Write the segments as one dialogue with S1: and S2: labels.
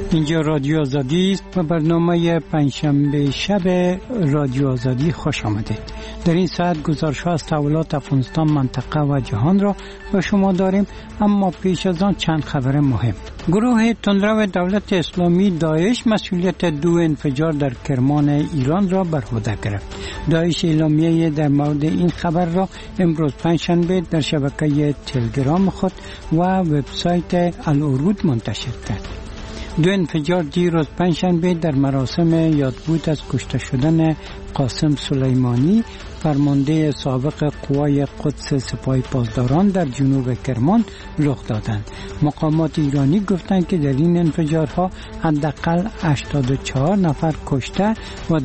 S1: اینجا رادیو آزادی است و برنامه پنجشنبه شب رادیو آزادی خوش آمدید. در این ساعت گزارش‌ها از تحولات افغانستان، منطقه و جهان را به شما داریم، اما پیش از آن چند خبر مهم. گروه تندرو دولت اسلامی داعش مسئولیت 2 انفجار در کرمان ایران را بر عهده گرفت. داعش اعلامیه در مورد این خبر را امروز پنجشنبه در شبکه تلگرام خود و وبسایت العروض منتشر کرد. 2 انفجار دیروز پنجشنبه در مراسم یادبود از کشته شدن قاسم سلیمانی، فرمانده سابق قوای قدس سپاه پاسداران در جنوب کرمان رخ دادند. مقامات ایرانی گفتند که در این انفجارها حداقل 84 نفر کشته و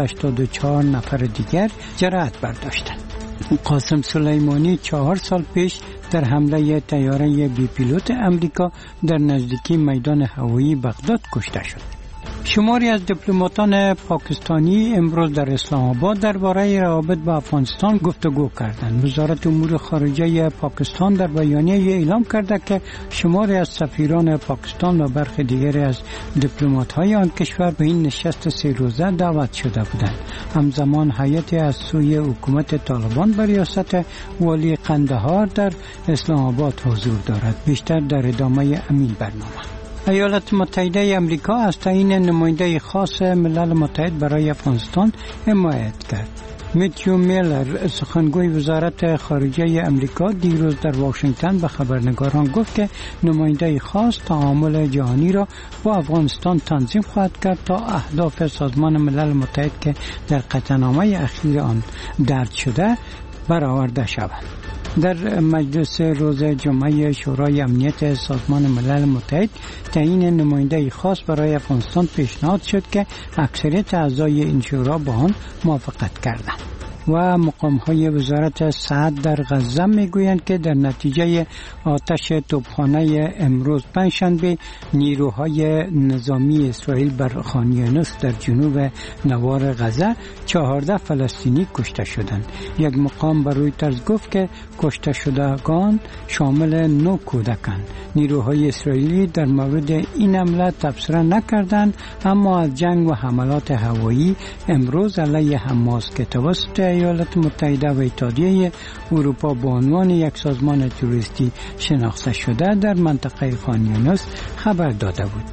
S1: 284 نفر دیگر جراحت برداشتند. قاسم سلیمانی 4 سال پیش در حمله طیاره بی پیلوت امریکا در نزدیکی میدان هوایی بغداد کشته شد. شماری از دیپلماتان پاکستانی امروز در اسلام آباد درباره روابط با افغانستان گفتگو کردند. وزارت امور خارجه پاکستان در بیانیه اعلام کرده که شماری از سفیران پاکستان و برخی دیگری از دیپلمات‌های آن کشور به این نشست 3 روزه دعوت شده بودند. همزمان هیئتی از سوی حکومت طالبان به ریاست والی قندهار در اسلام آباد حضور دارد. بیشتر در ادامه همین برنامه. ایالات متحده آمریکا از تعیین نماینده خاص ملل متحد برای افغانستان حمایت کرد. میتیو میلر، سخنگوی وزارت خارجه آمریکا، دیروز در واشنگتن به خبرنگاران گفت که نماینده خاص تعامل جهانی را با افغانستان تنظیم خواهد کرد تا اهداف سازمان ملل متحد که در قطعنامه اخیر آن درج شده برآورده شود. در مجلس روز جمعه شورای امنیت سازمان ملل متحد تعیین نماینده خاص برای افغانستان پیشنهاد شد که اکثریت اعضای این شورا با آن موافقت کردند. و مقام‌های وزارت صحت در غزه میگویند که در نتیجه آتش توپخانه امروز پنجشنبه نیروهای نظامی اسرائیل بر خان یونس در جنوب نوار غزه 14 فلسطینی کشته شدند. یک مقام بر رویترز گفت که کشته شدگان شامل 9 کودکان. نیروهای اسرائیلی در مورد این حمله تبصره نکردند، اما از جنگ و حملات هوایی امروز علیه حماس که توسط ایالات متحده و اتحادیه اروپا به عنوان یک سازمان تروریستی شناخته شده در منطقه خان یونس خبر داده بود.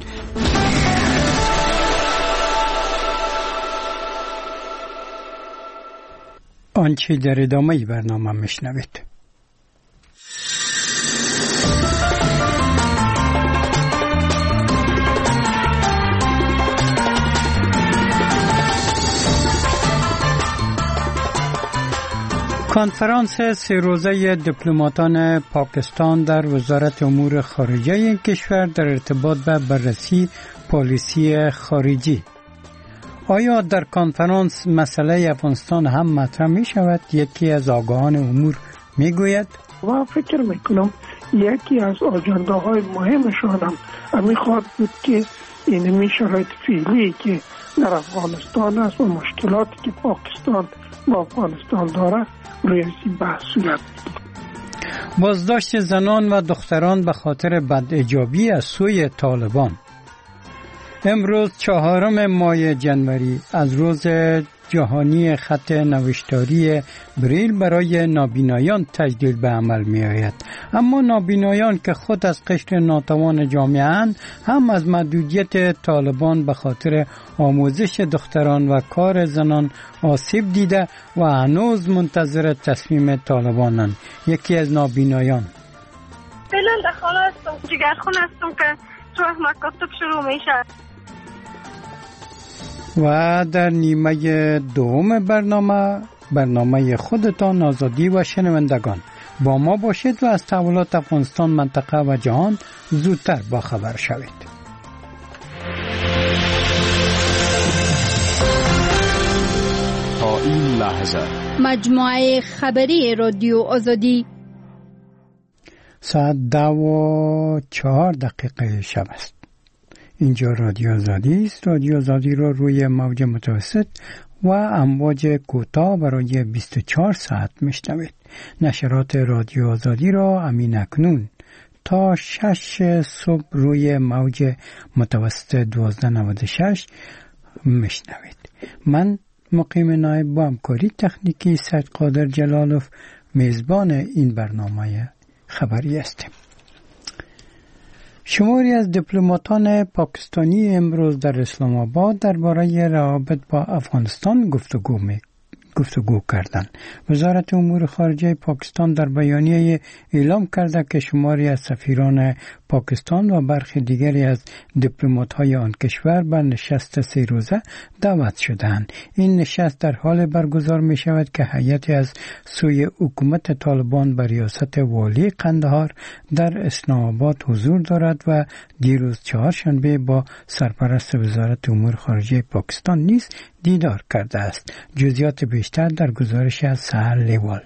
S1: آنچه در ادامه برنامه میشنوید. کنفرانس 3 روزه دیپلماتان پاکستان در وزارت امور خارجه این کشور در ارتباط به بررسی پالیسی خارجی. آیا در کنفرانس مسئله افغانستان هم مطرح می شود؟ یکی از آگاهان امور می گوید
S2: و فکر میکنم یکی از آجنده های مهمشان هم همی خواهد بود که این شرایط فعلی که در افغانستان است و مشکلاتی که پاکستان با افغانستان داره روی این بحث صورت.
S1: بازداشت زنان و دختران به خاطر بداجابی از سوی طالبان. امروز 4 ماه جنوری از روز جهانی خط نوشتاری بریل برای نابینایان تجدید به عمل می آید. اما نابینایان که خود از قشر ناتوان جامعه اند هم از محدودیت طالبان به خاطر آموزش دختران و کار زنان آسیب دیده و هنوز منتظر تصمیم طالبانند. یکی از نابینایان:
S3: فعلا در خانه هستم، جگرخون هستم که تو مکاتب شروع میشه.
S1: و در نیمه دوم برنامه خودتان، آزادی و شنوندگان، با ما باشید و از تحولات افغانستان، منطقه و جهان زودتر با خبر شوید.
S4: تا این لحظه
S5: مجموعه خبری رادیو آزادی
S1: ساعت 10:04 شب است. اینجا رادیو آزادی است. رادیو آزادی را روی موج متوسط و امواج کوتاه برای 24 ساعت میشنوید. نشرات رادیو آزادی را همین اکنون تا 6 صبح روی موج متوسط 1296 میشنوید. من مقیم نایب با همکاری تکنیکی سید قادر جلالوف میزبان این برنامه خبری هستیم. شماری از دیپلماتان پاکستانی امروز در اسلام آباد درباره روابط با افغانستان گفتگو کردند. وزارت امور خارجه پاکستان در بیانیه اعلام کرده که شماری از سفیران پاکستان و برخی دیگری از دیپلمات‌های آن کشور به نشست 3 روزه دعوت شدند. این نشست در حال برگزار می شود که هیئتی از سوی حکومت طالبان به ریاست والی قندهار در اسلام آباد حضور دارد و دیروز چهارشنبه با سرپرست وزارت امور خارجه پاکستان نیز دیدار کرده است. جزئیات بیشتر در گزارش از سحر لیوال.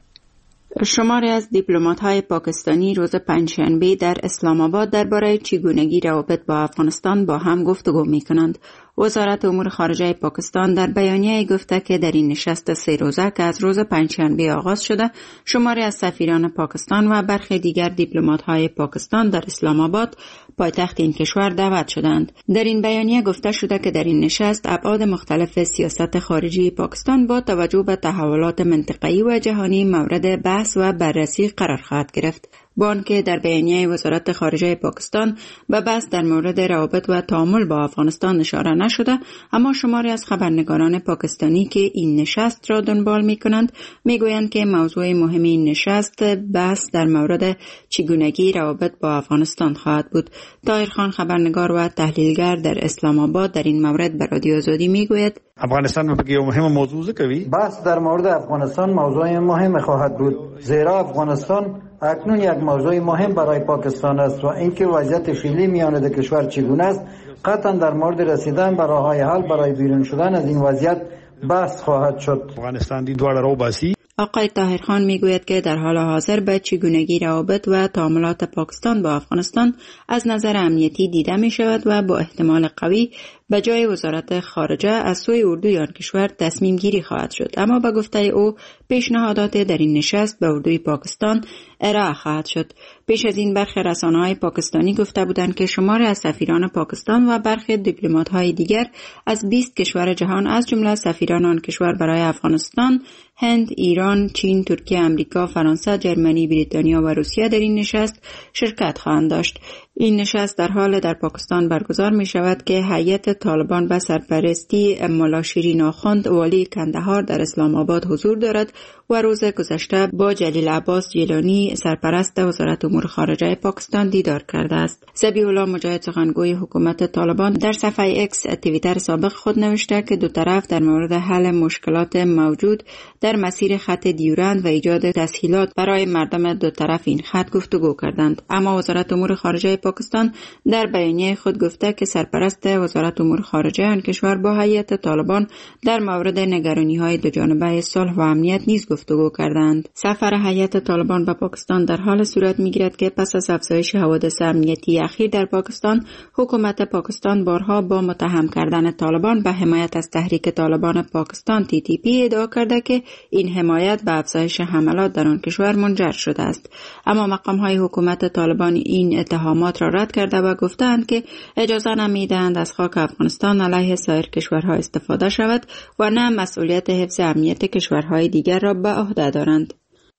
S6: شماری از دیپلمات‌های پاکستانی روز پنجشنبه در اسلام آباد درباره چگونگی روابط با افغانستان با هم گفتگو می‌کنند. وزارت امور خارجه پاکستان در بیانیه گفته که در این نشست 3 روزه که از روز پنجشنبه آغاز شده، شماری از سفیران پاکستان و برخی دیگر دیپلمات‌های پاکستان در اسلام آباد پایتخت این کشور دعوت شدند. در این بیانیه گفته شده که در این نشست ابعاد مختلف سیاست خارجی پاکستان با توجه به تحولات منطقه‌ای و جهانی مورد بحث و بررسی قرار خواهد گرفت. با آنکه در بیانیه وزارت خارجه پاکستان به بحث در مورد روابط و تعامل با افغانستان اشاره نشده، اما شماری از خبرنگاران پاکستانی که این نشست را دنبال می‌کنند می‌گویند که موضوع مهم این نشست بحث در مورد چگونگی روابط با افغانستان خواهد بود. طاهر خان خبرنگار و تحلیلگر در اسلام آباد در این مورد به رادیو آزادی می‌گوید
S7: افغانستان بگه مهم موضوع کوي
S8: بحث در مورد افغانستان موضوع مهم خواهد بود، زیرا افغانستان اکنون یک موضوع مهم برای پاکستان است و اینکه وضعیت فعلی میان دو کشور چگونه است قطعا در مورد رسیدن به راه‌های حل برای بیرون شدن از این وضعیت بحث خواهد شد.
S7: افغانستان دی دوړه رو باسی.
S6: آقای طاهر خان میگوید که در حال حاضر به چگونگی روابط و تعاملات پاکستان با افغانستان از نظر امنیتی دیده می شود و با احتمال قوی به جای وزارت خارجه از سوی اردوی آن کشور تصمیم گیری خواهد شد. اما به گفته او پیشنهادات در این نشست به اردوی پاکستان ارائه خواهد شد. پیش از این برخی رسانه‌های پاکستانی گفته بودند که شماری از سفیران پاکستان و برخی دیپلمات‌های دیگر از 20 کشور جهان از جمله سفیران آن کشور برای افغانستان، هند، ایران، چین، ترکیه، امریکا، فرانسه، جرمنی، بریتانیا و روسیه در این نشست شرکت خواهند داشت. این نشست در حال در پاکستان برگزار می شود که هیئت طالبان به سرپرستی ملا شیرین آخوند والی کندهار در اسلام آباد حضور دارد و روز گذشته با جلیل عباس جیلانی سرپرست وزارت امور خارجه پاکستان دیدار کرده است. ذبیح الله مجاهد سخنگوی حکومت طالبان در صفحه اکس توییتر سابق خود نوشته که دو طرف در مورد حل مشکلات موجود در مسیر خط دیورند و ایجاد تسهیلات برای مردم دو طرف این خط گفتگو کردند. اما وزارت امور خارجه پاکستان در بیانیه خود گفته که سرپرست وزارت امور خارجه آن کشور با هیئت طالبان در مورد نگرانی‌های دوجانبه صلح و امنیت نیز گفتگو کردند. سفر هیئت طالبان به پاکستان در حال صورت می‌گیرد که پس از افزایش حوادث امنیتی اخیر در پاکستان، حکومت پاکستان بارها با متهم کردن طالبان به حمایت از تحریک طالبان پاکستان TTP ادعا کرده که این حمایت به افزایش حملات در آن کشور منجر شده است. اما مقام‌های حکومت طالبان این اتهامات را رد کرده و گفتند که اجازه نمی‌دهند از خاک افغانستان علیه سایر کشورها استفاده شود و نه مسئولیت حفظ امنیت کشورهای دیگر را به عهده دارند.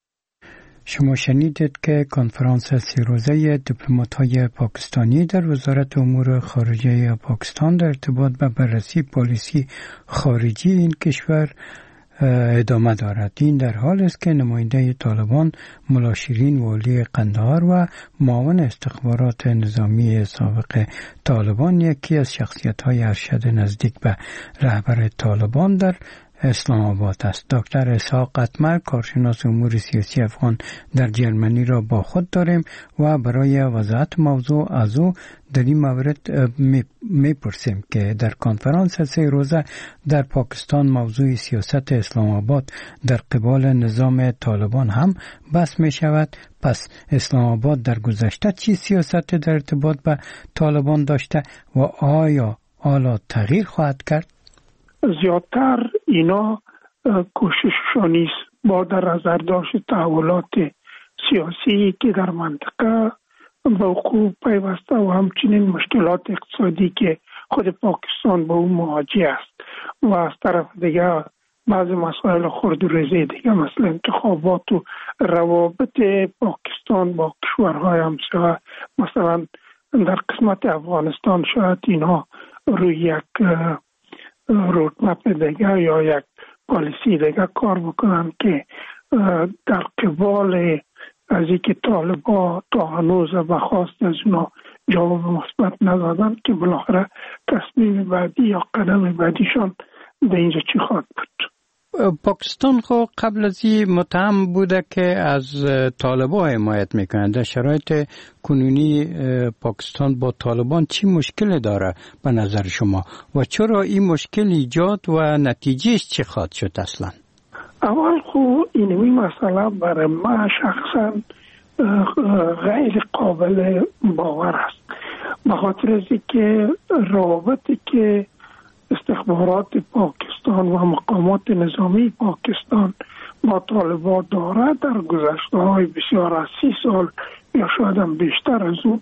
S1: شما شنیدید که کنفرانس 3 روزه دیپلمات‌های پاکستانی در وزارت امور خارجه پاکستان در ارتباط به بررسی پالیسی خارجی این کشور ادامه دارد. این در حال است که نماینده طالبان ملا شیرین والی قندهار و معاون استخبارات نظامی سابق طالبان، یکی از شخصیت‌های ارشد نزدیک به رهبر طالبان در اسلام آباد است. دکتر اسحاق قطمر، کارشناس امور سیاسی افغان در جرمنی را با خود داریم و برای وضاحت موضوع از او در این مورد میپرسیم که در کنفرانس 3 روزه در پاکستان موضوع سیاست اسلام آباد در قبال نظام طالبان هم بحث می شود. پس اسلام آباد در گذشته چی سیاست در ارتباط به طالبان داشته و آیا حالا تغییر خواهد کرد؟
S2: زیادتر اینا کوشششان است با در نظر داشت تحولات سیاسی که در منطقه به وقوع پیوسته و همچنین مشکلات اقتصادی که خود پاکستان به اون مواجه است و از طرف دیگه بعض مسائل خرد و ریزه دیگه مثل انتخابات و روابط پاکستان با کشورهای همسایه، مثلا در قسمت افغانستان شاید اینها روی یک رودمپ دیگه یا یک پالیسی دیگه کار بکنن که در قبال از اینکه طالبان تا هنوز به خواست از اونا جواب مثبت ندادن که بالاخره تصمیم بعدی یا قدم بعدیشان به اینجا چی خواهد بود.
S1: پاکستان خو قبل از این متهم بوده که از طالبان حمایت میکنه. در شرایط کنونی پاکستان با طالبان چی مشکل داره به نظر شما و چرا این مشکل ایجاد و نتیجهش چی خواهد شد اصلا؟
S2: اول خو اینمی مسئله برای ما شخصا غیر قابل باور است، به خاطر از که روابطی که استخبارات پاکستان و مقامات نظامی پاکستان با طالبان دارد در گذشته های بسیار از 30 سال یا شاید هم بیشتر از اون،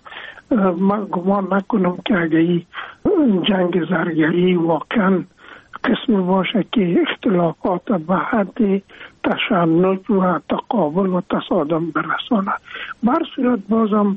S2: من گمان نکنم که اگه این جنگ زرگری واقعا قسم باشه که اختلافات به حد تشنج و تقابل و تصادم برسانه. بر صورت بازم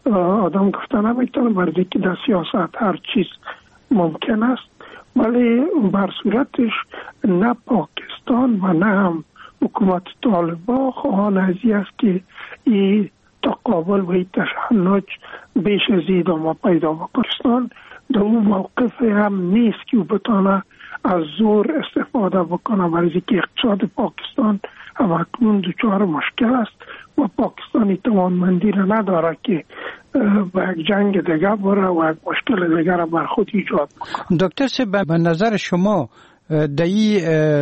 S2: آدم گفته نمیتونه برای که در سیاست هر چیز ممکن است، ولی بر صورتش نه پاکستان و نه هم حکومت طالبان خواهان ازی است که این تقابل و این تشنج بیش از این ادامه پیدا با پاکستان در اون موقف هم نیست که بتانه از زور استفاده بکنه، برای که اقتصاد پاکستان هم اکنون دچار مشکل است و پاکستانی توانمندی را نداره که به یک جنگ دیگه بره و یک مشکل دیگه را بر خود ایجاد بکنه.
S1: دکتر صاحب، به نظر شما در این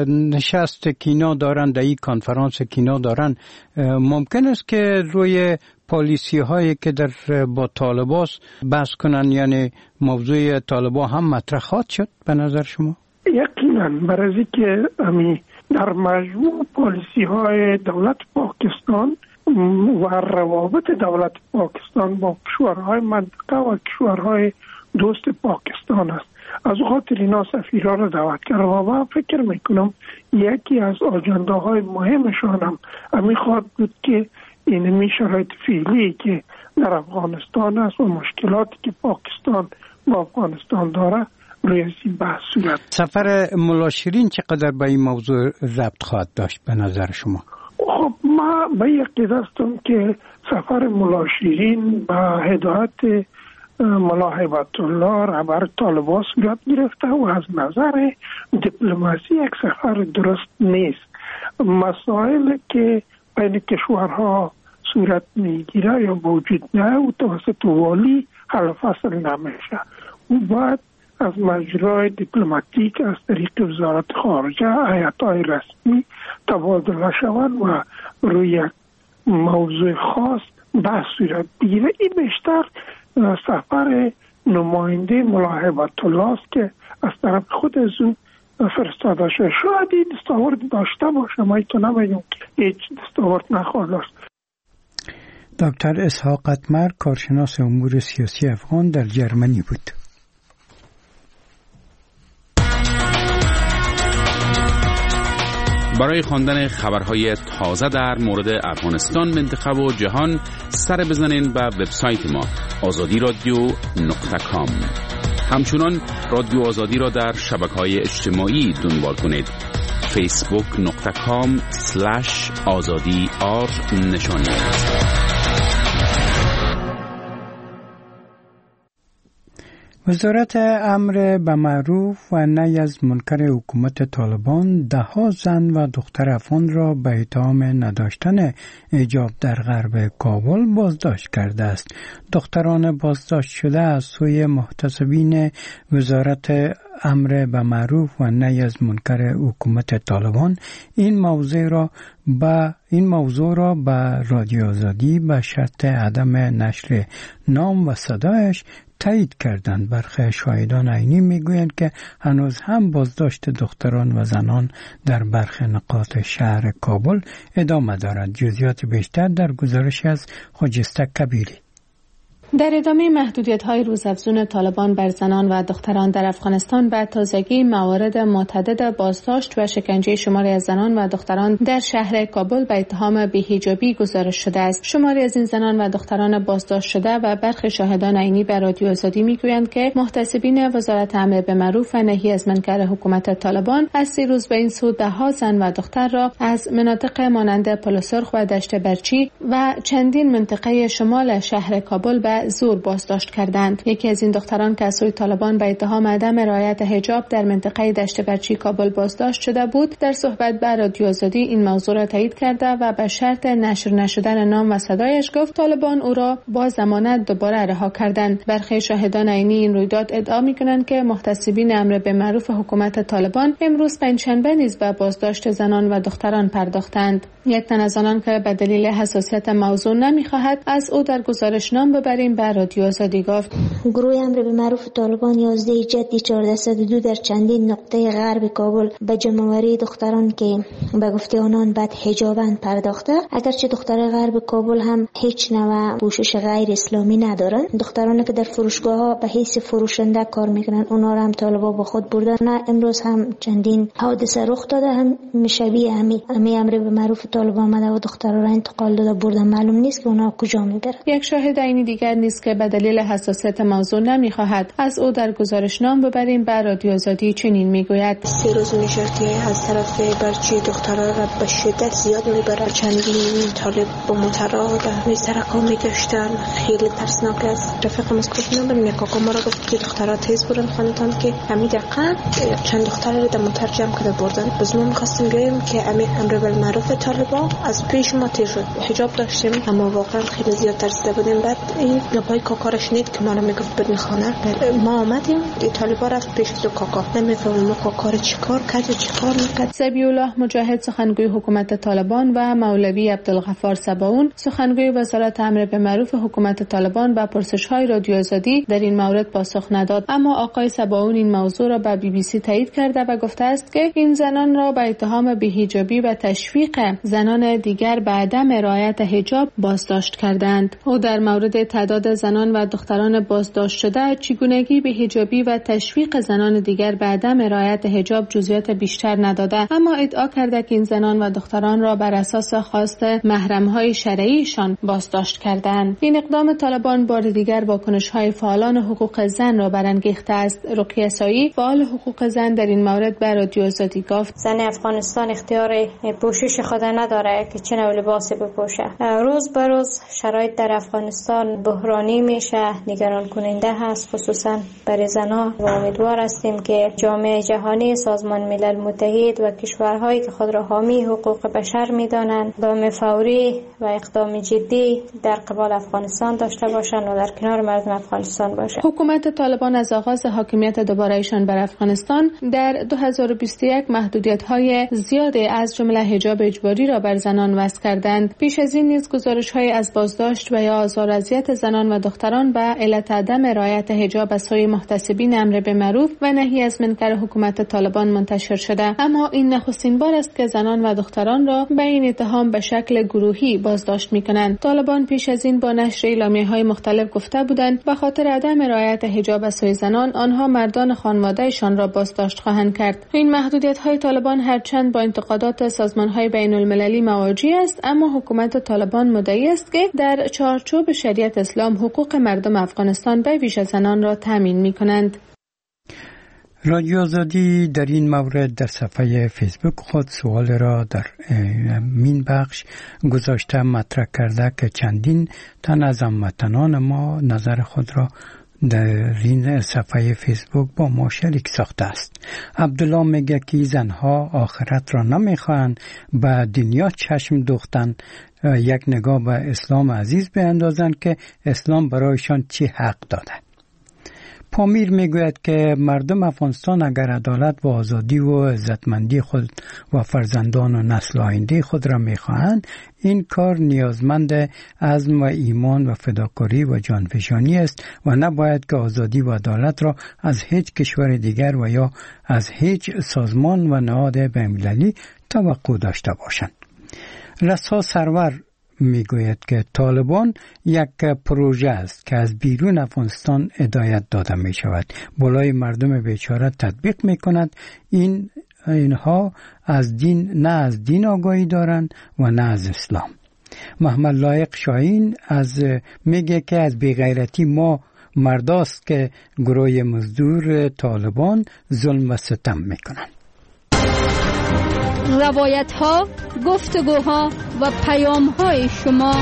S1: نشست کینا دارن، در این کنفرانس کینا دارن، ممکن است که روی پالیسی هایی که در با طالبان بحث کنن، یعنی موضوع طالبان هم مطرح خواهد شد به نظر شما؟
S2: یقینا، برای که در مجموع پالیسی های دولت پاکستان و روابط دولت پاکستان با کشورهای منطقه و کشورهای دوست پاکستان است. از خاطر اینا سفیران را دعوت کرده و من فکر میکنم یکی از آجنده های مهمشان هم همین خواهد بود که این شرایط فعلی که در افغانستان است و مشکلاتی که پاکستان با افغانستان داره روی این بحث صورت.
S1: سفر ملا شیرین چقدر به این موضوع ربط خواهد داشت به نظر شما؟
S2: خب ما به یقین هستم که سفر ملا شیرین به هدایت ملا هیبت الله رهبر طالبان صورت گرفته و از نظر دیپلماسی یک سفر درست نیست. مسائل که بین کشورها صورت میگیره یا وجود نه و توسط والی حل فصل نمیشه، او باید از مجرای دیپلماتیک از طریق وزارت خارجه هیئت‌های رسمی تبادله شوند و روی موضوع خاص بحث صورت بگیره. این بیشتر سفر نماینده ملا هیبت الله است که از طرف خود از او فرستاده شده. شاید این دستاورد داشته باشه، ما تو نمیگم که هیچ دستاورد نخواهد داشت.
S1: دکتر اسحاق اتمر، کارشناس امور سیاسی افغان، در جرمنی بود.
S4: برای خواندن خبرهای تازه در مورد افغانستان، منطقه و جهان سر بزنین به وبسایت ما azadiradio.com. همچنان رادیو آزادی را در شبکه‌های اجتماعی دنبال کنید. facebook.com/azadi_r
S1: وزارت امر به معروف و نهی از منکر حکومت طالبان 10 زن و دختر افغان را به اتهام نداشتن حجاب در غرب کابل بازداشت کرده است. دختران بازداشت شده از سوی محتسبین وزارت امر به معروف و نهی از منکر حکومت طالبان این موضوع را به رادیو آزادی به شرط عدم نشر نام و صدایش تایید کردند. برخی شاهدان عینی میگویند که هنوز هم بازداشت دختران و زنان در برخی نقاط شهر کابل ادامه دارد. جزئیات بیشتر در گزارش از خجسته کبیری.
S9: در ادامه محدودیت‌های روزافزون طالبان بر زنان و دختران در افغانستان به تازگی موارد متعدد بازداشت و شکنجه شماری از زنان و دختران در شهر کابل به اتهام بی‌حجابی گزارش شده است. شماری از این زنان و دختران بازداشت شده و برخی شاهدان عینی به رادیو آزادی میگویند که محتسبین وزارت امر به معروف و نهی از منکر حکومت طالبان از 3 روز به این سو ده‌ها زن و دختر را از مناطق مانند پل سرخ و دشت برچی و چندین منطقه شمال شهر کابل به زور بازداشت کردند. یکی از این دختران که از سوی طالبان به اتهام عدم رعایت حجاب در منطقه دشت برچی کابل بازداشت شده بود، در صحبت با رادیو آزادی این موضوع را تایید کرده و به شرط نشر نشدن نام و صدایش گفت طالبان او را با ضمانت دوباره رها کردند. برخی شاهدان عینی این رویداد ادعا می‌کنند که محتسبین امر به معروف حکومت طالبان امروز پنجشنبه نیز به بازداشت زنان و دختران پرداختند. یک تن از آنان که به دلیل حساسیت موضوع نمی‌خواهد از او در گزارش نام ببریم به رادیو آزادی گفت:
S10: گروه امر به معروف طالبان 11 جدی 1402 در چندین نقطه غرب کابل به جمع‌آوری دختران که به گفته آنان بد حجابند پرداخته. اگرچه دختر غرب کابل هم هیچ نوع پوشش غیر اسلامی ندارند، دخترانی که در فروشگاه‌ها به حیث فروشنده کار میکنن اونا را هم طالبان با خود بردن. امروز هم چندین حادثه رخ داده، هم شبیه همین امر به معروف طالبان آمده و دخترها را انتقال داده بردن. معلوم نیست که اونا کجا میبرن. یک شاهد عینی دیگر نیست که به دلیل حساسیت موضوع نمیخواهد از او در گزارش نام ببریم به رادیو آزادی چنین میگوید:
S11: 3 روز میشه که از طرف برچی دخترها را به شدت زیاد میبرن. چندین طالب با موترها به سرکا میگشتن. خیلی ترسناک است. رفیقم از گفت نمیدونم کاکا ما را گفت که دخترها تیز بودن خانتان که همین دقیقاً چند دختر را در موتر جمع کرده بردن. باز ما می‌خواستیم بیایم که امر بالمعروف طالبان از پیش ما تیر شد. حجاب داشتیم اما واقعا خیلی زیاد ترسیده بودیم. بعد این لبای کاکا را شنید که ما را میگفت بریم خانه. ما آمدیم طالبان رفت پیش تو کاکا. نمیفهمم ما کاکا را چیکار کرد و چیکار می‌کرد.
S9: سبی الله مجاهد سخنگوی حکومت طالبان و مولوی عبدالغفار سباون سخنگوی وزارت امر به معروف حکومت طالبان به پرسش‌های رادیو آزادی در این مورد پاسخ نداد، اما آقای سباون این موضوع را به BBC تایید کرده و گفته است که این زنان را به اتهام بی‌حجابی و تشویق زنان دیگر به عدم رعایت حجاب بازداشت کردند. او در مورد تعداد زنان و دختران بازداشت شده، چگونگی بی‌حجابی و تشویق زنان دیگر به عدم رعایت حجاب جزئیات بیشتر نداده، اما ادعا کرده که این زنان و دختران را بر اساس خواست محرم‌های شرعیشان بازداشت کردند. این اقدام طالبان بار دیگر واکنش‌های فعالان حقوق زن را برانگیخته است. رقیه سایی فعال حقوق زن در این مورد به رادیو آزادی گفت:
S12: زن افغانستان اختیار پوشش خود نداره که چه نوع لباسی بپوشه. روز به روز شرایط در افغانستان بحرانی میشه، نگران کننده هست، خصوصا برای زنها. و امیدوار هستیم که جامعه جهانی، سازمان ملل متحد و کشورهایی که خود را حامی حقوق بشر میدانند اقدام فوری و اقدام جدی در قبال افغانستان داشته باشند و در کنار مردم افغانستان باشند.
S9: حکومت طالبان از آغاز حاکمیت دوباره‌ایشان بر افغانستان در 2021 محدودیت‌های زیادی از جمله حجاب اجباری را بر زنان وضع کردند. پیش از این نیز گزارش‌های از بازداشت و یا آزار و اذیت زنان و دختران به علت عدم رعایت حجاب از سوی محتسبین امر به معروف و نهی از منکر حکومت طالبان منتشر شده، اما این نخستین بار است که زنان و دختران را به این اتهام به شکل گروهی بازداشت می‌کنند. طالبان پیش از این با نشر اعلامیه‌های مختلف گفته بودند به خاطر عدم رعایت حجاب از سوی زنان آنها مردان خانواده‌شان را بازداشت خواهند کرد. این محدودیت‌های طالبان هرچند با انتقادات سازمان‌های بین‌المللی مواجه است، اما حکومت طالبان مدعی است که در چارچوب شریعت اسلام حقوق مردم افغانستان به ویژه زنان را تامین می‌کنند.
S1: رادیو آزادی در این مورد در صفحه فیسبوک خود سوال را در این بخش گذاشته مطرح کرده که چندین تن از هموطنان ما نظر خود را در این صفحه فیسبوک با ما شریک ساخته است. عبدالله میگه که زنها آخرت را نمیخواهند، به دنیا چشم دوختن، یک نگاه به اسلام عزیز بیندازند که اسلام برایشان چی حق داده. پامیر میگوید که مردم افغانستان اگر عدالت و آزادی و عزتمندی خود و فرزندان و نسل آینده خود را میخواهند، این کار نیازمند عزم و ایمان و فداکاری و جانفشانی است و نباید که آزادی و عدالت را از هیچ کشور دیگر و یا از هیچ سازمان و نهاد بین‌المللی توقع داشته باشند. رسا سرور میگوید که طالبان یک پروژه است که از بیرون افغانستان هدایت داده می شود. بالای مردم بیچاره تطبیق می کند. اینها نه از دین آگاهی دارند و نه از اسلام. محمد لایق شاهین میگه که از بیغیرتی ما مرداست که گروه مزدور طالبان ظلم و ستم میکنند.
S5: روایت ها، گفتگوها و پیام های شما.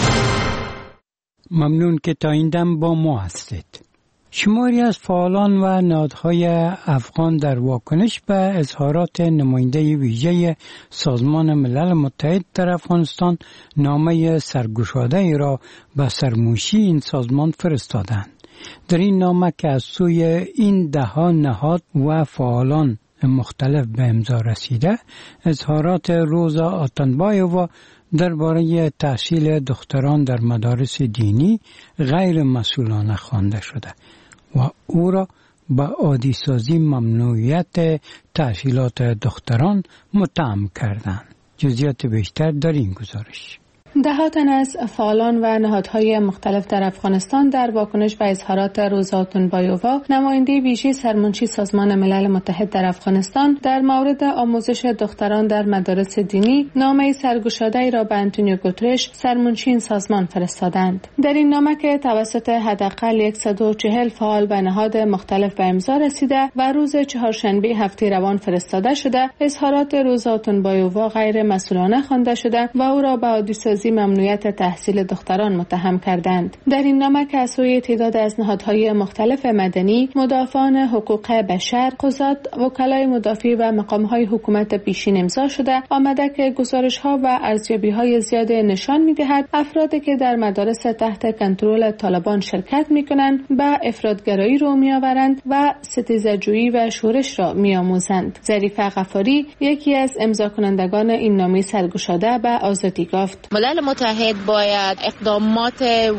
S1: ممنون که تا این دم با ما هستید. شماری از فعالان و نهادهای افغان در واکنش به اظهارات نماینده ویژه سازمان ملل متحد در افغانستان نامه سرگشاده ای را به سرمنشی این سازمان فرستادند. در این نامه که از سوی این دهها نهاد و فعالان مختلف به امضا رسیده، اظهارات روزا آتنبایووا درباره تحصیل دختران در مدارس دینی غیر مسئولانه خوانده شده و او را به عادی سازی ممنوعیت تحصیلات دختران متهم کردند. جزئیات بیشتر در این گزارش.
S9: ده‌ها تن از فعالان و نهادهای مختلف در افغانستان در واکنش به اظهارات روزا آتنبایووا نماینده ویژه سرمنشی سازمان ملل متحد در افغانستان در مورد آموزش دختران در مدارس دینی نامه سرگشاده‌ای را به آنتونیو گوترش سرمنشی این سازمان فرستادند. در این نامه که توسط حداقل 140 فعال و نهاد مختلف به امضا رسیده و روز چهارشنبه هفته روان فرستاده شده، اظهارات روزا آتنبایووا غیر مسئولانه خوانده شده و او را به عادی‌سازی ممنوعیت تحصیل دختران متهم کردند. در این نامه که از سوی تعداد از نهادهای مختلف مدنی، مدافعان حقوق بشر، قضات، وکلای مدافع و مقامهای حکومت پیشین امضا شده، آمده که گزارش‌ها و ارزیابی‌های زیاد نشان می‌دهد افرادی که در مدارس تحت کنترل طالبان شرکت می‌کنند به افراطگرایی رو می‌آورند و ستیزه‌جویی و شورش را می‌آموزند. ظریفه غفاری یکی از امضا کنندگان این نامه سرگشاده به آزادی گفت:
S13: ملل متحد باید اقدامات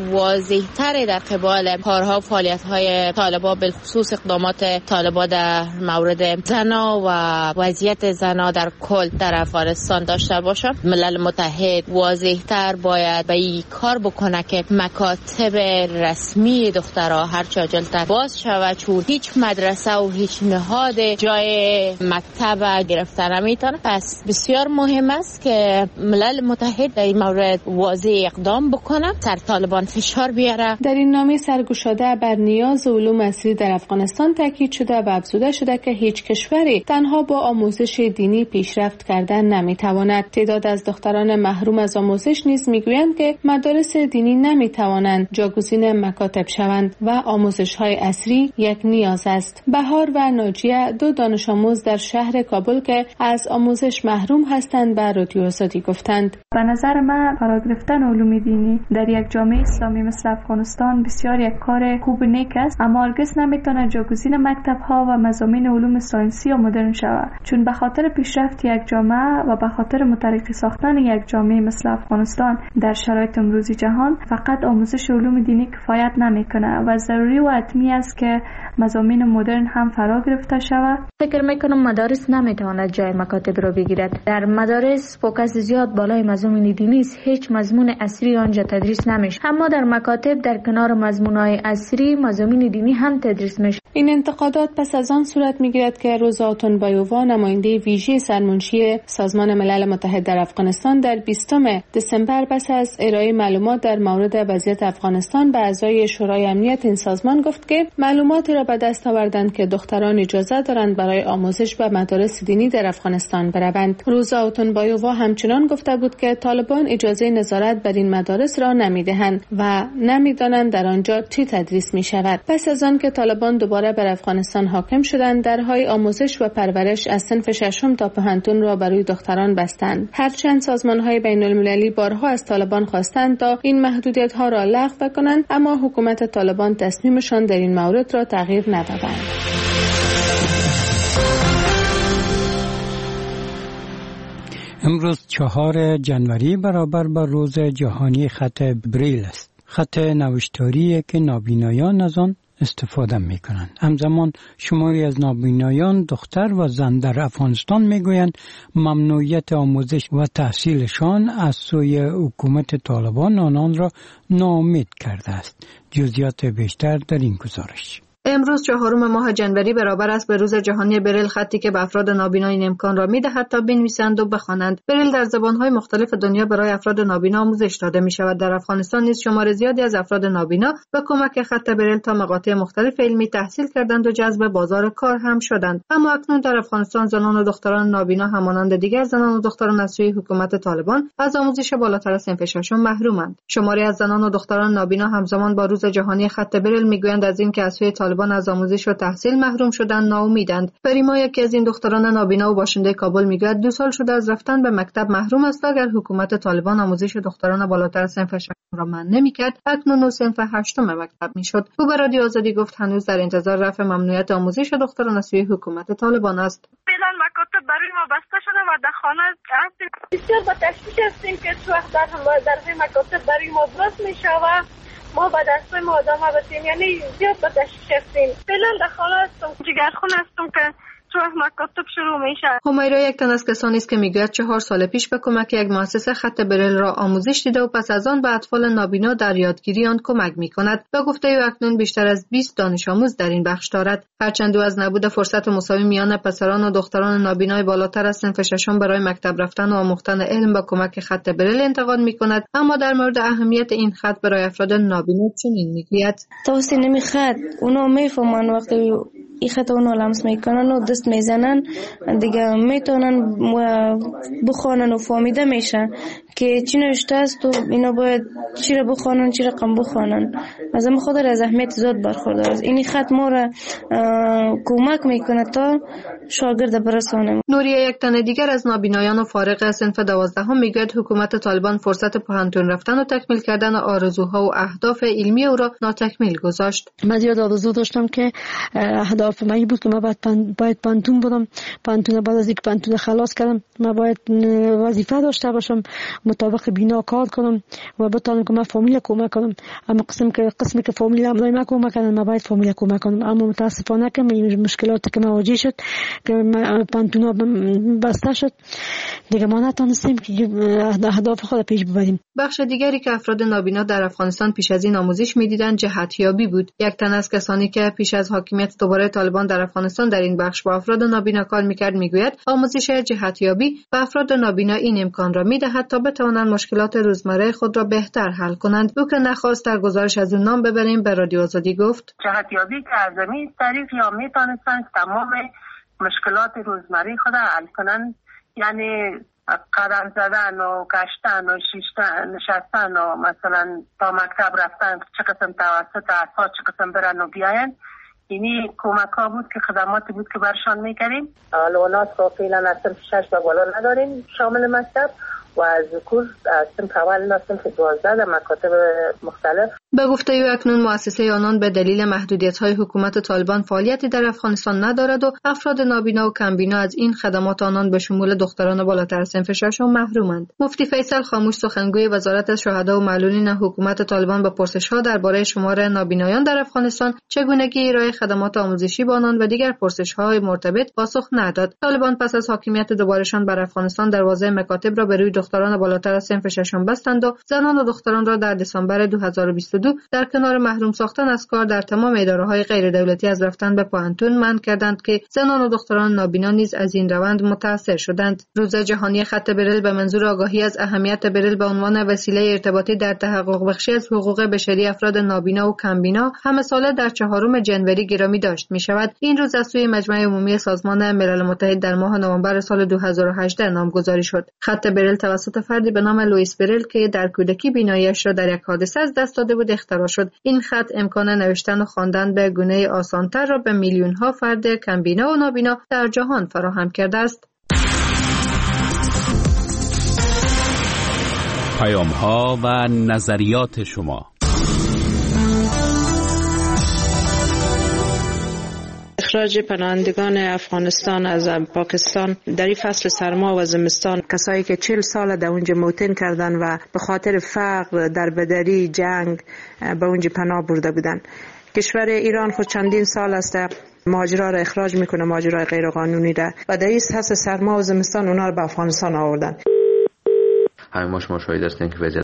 S13: واضح‌تری در قبال کارها و فعالیت‌های طالبان، بالخصوص اقدامات طالبان در مورد زنا و وضعیت زنا در کل در افغانستان داشته باشه. ملل متحد واضح‌تر باید به این کار بکنه که مکاتب رسمی دخترها هر چه عاجل‌تر باز شود، چون هیچ مدرسه و هیچ نهاد جای مکتب گرفته نمیتونه. پس بسیار مهم است که ملل متحد در این مورد واضح اقدام بکنه، سر طالبان فشار بیاره.
S9: در این نامه سرگشاده بر نیاز علوم عصری در افغانستان تاکید شده و افزوده شده که هیچ کشوری تنها با آموزش دینی پیشرفت کردن نمیتواند. تعداد از دختران محروم از آموزش نیز میگویند که مدارس دینی نمیتوانند جاگزین مکاتب شوند و آموزش‌های عصری یک نیاز است. بهار و ناجیه دو دانش آموز در شهر کابل که از آموزش محروم هستند به رادیو آزادی گفتند:
S14: به نظر من فرا گرفتن علوم دینی در یک جامعه اسلامی مثل افغانستان بسیار یک کار خوب و نیک است، اما هرگز نمیتونه جاگزین مکتب ها و مضامین علوم ساینسی و مدرن شود، چون به خاطر پیشرفت یک جامعه و به خاطر مترقی ساختن یک جامعه مثل افغانستان در شرایط امروزی جهان فقط آموزش علوم دینی کفایت نمیکنه و ضروری و حتمی است که مضامین مدرن هم فرا گرفته شود.
S15: فکر میکنم مدارس نمیتواند جای مکاتب را بگیرد. در مدارس فوکس زیاد بالای مضامین دینی است، هیچ مضمون عصری آنجا تدریس نمیشه، اما در مکاتب در کنار مضمونهای عصری مضامین دینی هم تدریس میشه.
S9: این انتقادات پس از آن صورت میگیرد که روزا آتنبایووا نماینده ویژه سرمنشی سازمان ملل متحد در افغانستان در 20 دسامبر پس از ارائه معلومات در مورد وضعیت افغانستان به اعضای شورای امنیت این سازمان گفت که معلوماتی را به دست آوردند که دختران اجازه دارند برای آموزش به مدارس دینی در افغانستان بروند. روزا آتنبایووا همچنان گفته بود که طالبان اجازه نظارت بر این مدارس را نمیدهند و نمیدانند در آنجا چی تدریس می شود. پس از آن که طالبان دوباره بر افغانستان حاکم شدند، درهای آموزش و پرورش از صنف ششم تا پانتون را برای دختران بستند. هرچند سازمان‌های بین‌المللی بارها از طالبان خواستند تا این محدودیت‌ها را لغو کنند، اما حکومت طالبان تصمیمشان در این مورد را تغییر ندادند.
S1: امروز 4 جنوری برابر با روز جهانی خط بریل است. خط نوشتاری که نابینایان از آن استفاده می کنند. همزمان شماری از نابینایان دختر و زن در افغانستان می گویند ممنوعیت آموزش و تحصیلشان از سوی حکومت طالبان آنان را ناامید کرده است. جزئیات بیشتر در این گزارش.
S16: امروز 4 ماه جنوری برابر است به روز جهانی بریل، خطی که به افراد نابینا این امکان را می‌دهد تا بنویسند و بخوانند. بریل در زبان‌های مختلف دنیا برای افراد نابینا آموزش داده می‌شود. در افغانستان نیز شمار زیادی از افراد نابینا به کمک خط بریل تا مقاطع مختلف علمی تحصیل کردند و جذب بازار کار هم شدند. اما اکنون در افغانستان زنان و دختران نابینا همانند دیگر زنان و دختران از سوی حکومت طالبان از آموزش بالاتر صنف ششم محرومند. شماری از زنان و دختران نابینا همزمان با روز جهانی خط بریل می‌گویند از اینکه از سوی طالبان از آموزش و تحصیل محروم شدن ناامیدند. فریما، یکی از این دختران نابینا و باشنده کابل، میگوید 2 سال شده از رفتن به مکتب محروم است. اگر حکومت طالبان آموزش دختران بالاتر صنف ششم را منع نمی‌کرد، اکنون او صنف 8 مکتب میشد. او به رادیو آزادی گفت هنوز در انتظار رفع ممنوعیت آموزش دختران از سوی حکومت طالبان است.
S3: فعلا مکاتب برای ما بسته شده و در خانه هستیم. بسیار با تشویش هستیم که چه وقت در مکاتب برای ما باز میشود ما با دستای ما آدم بسیم، یعنی زیاد با تشویش هستیم. فعلا در خانه هستم، جگرخون هستم که چه وقت مکاتب شروع میشه.
S16: همیرا یک تن از کسانی است که میگوید 4 سال پیش به کمک یک مؤسسه خط بریل را آموزش دیده و پس از آن به اطفال نابینا در یادگیری آن کمک میکند. به گفته او اکنون بیشتر از 20 دانش آموز در این بخش دارد. هرچند او از نبود فرصت مساوی میان پسران و دختران نابینای بالاتر از صنف ششم برای مکتب رفتن و آموختن علم با کمک خط بریل انتقاد میکند، اما در مورد اهمیت این خط برای افراد نابینا چنین میگوید:
S11: توسط نمی خط اونا میفهمن وقتی این خط اونا لمس میکنن و دست میزنن دیگه میتونن بخوانن و فهمیده میشه که چی نوشته است و اینا باید چی را بخوانن چی رقم بخوانن. از این خاطر از اهمیت زیاد برخوردار است. این خط ما را کمک میکنه تا شاگرد برسانه.
S16: نوریه، یک تن دیگر از نابینایان و فارغ از صنف 12 میگوید حکومت طالبان فرصت پوهنتون رفتن و تکمیل کردن آرزوها و اهداف علمی او را ناتکمیل گذاشت.
S17: من زیاد آرزو داشتم که اهداف من بود که من باید پانتون برم. پانتون بعد از اینکه پانتون خلاص کردم من باید وظیفه داشته باشم، مطابق بینا کار کنم و بتونم که من فامیل کمک کنم. اما قسمی که فامیل امرای من کمک کردن من باید فامیل کمک کنم. اما متاسفانه که مشکلاتی که مواجه شد که پانتونا بسته شد دیگه ما نتونستیم که اهداف خود پیش ببریم.
S16: بخش دیگری که افراد نابینا در افغانستان پیش از این آموزش می‌دیدند جهتیابی بود. یک تن از کسانی که پیش از حاکمیت دوباره طالبان در افغانستان در این بخش با افراد نابینا کار می‌کرد میگوید آموزش جهتیابی به افراد نابینا این امکان را می‌دهد تا بتوانند مشکلات روزمره خود را بهتر حل کنند. او که نخواست در گزارش از اون نام ببریم به رادیو آزادی گفت:
S18: جهتیابی که از این طریق یا میتونستند تمام مشکلات روزمره خود حل کنند، یعنی قدم زدن و گشتن و نشستن و مثلا تا مکتب رفتن چه قسم توسط اساس چه قسم برن و بیاین. اینی کمک ها بود که خدماتی بود که برشان میکردیم. لونات رو فعلا از صنف 6 به بالا نداریم شامل مکتب و از ذکور از صنف اول تا صنف 12 در مکاتب مختلف.
S16: به گفته او اکنون مؤسسه آنان به دلیل محدودیت‌های حکومت طالبان فعالیتی در افغانستان ندارد و افراد نابینا و کمبینا از این خدمات آنان به شمول دختران بالاتر صنف 6 محرومند. مفتی فیصل خاموش، سخنگوی وزارت شهدا و معلولین حکومت طالبان، به پرسش‌ها درباره شمار نابینایان در افغانستان، چگونگی ارائه خدمات آموزشی به آنان و دیگر پرسش‌های مرتبط پاسخ نداد. طالبان پس از حاکمیت دوبارهشان بر افغانستان دروازه مکاتب را به روی دختران بالاتر از صنف 6 بستند و زنان و دختران را در دسامبر 2022 در کنار محروم ساختن از کار در تمام اداره‌های غیر دولتی از رفتن به پوهنتون منع کردند که زنان و دختران نابینا نیز از این روند متاثر شدند. روز جهانی خط بریل به منظور آگاهی از اهمیت بریل به عنوان وسیله ارتباطی در تحقق بخشی از حقوق بشری افراد نابینا و کمبینا همه ساله در 4 جنوری گرامی داشت می شود. این روز از سوی مجمع عمومی سازمان ملل متحد در ماه نوامبر سال 2018 نامگذاری شد. خط بریل توسط فردی به نام لوئیس بریل که در کودکی بینایی‌اش را در یک حادثه از دست داده بود اختراع شد. این خط امکان نوشتن و خواندن به گونه آسان‌تر را به میلیون‌ها فرد کمبینا و نابینا در جهان فراهم کرده است.
S4: پیام‌ها و نظریات شما.
S19: اخراج پناهندگان افغانستان از پاکستان در این فصل سرما و زمستان، کسایی که 40 سال در اونجا موطن کردن و به خاطر فقر، دربدری، جنگ به اونجا پناه برده بودن. کشور ایران خود چندین سال است مهاجرا را اخراج میکنه، مهاجرای غیر قانونی را، و در این فصل سرما و زمستان اونا رو به افغانستان آوردن.
S20: همین ما شما شاهد هستین که وضعیت